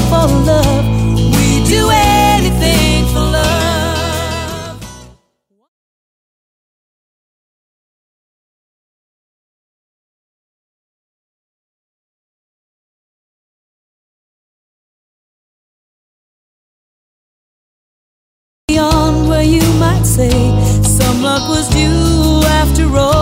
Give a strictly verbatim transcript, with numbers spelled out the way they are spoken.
for love. We do anything for love. Beyond where you might say some luck was due after all.